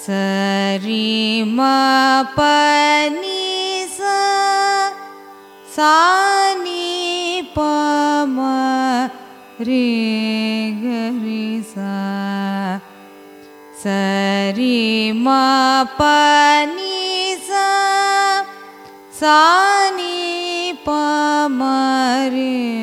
சரி ம ப நீ சா நீ ப ம ரே க ரே சா. சரி ம ப நீ சா நீ ப ம ரே